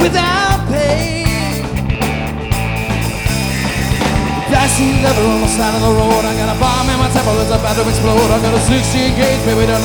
without pain. Dicey leather on the side of the road. I got a bomb in my temple, it's about to explode. I got a 16 gauge, baby, down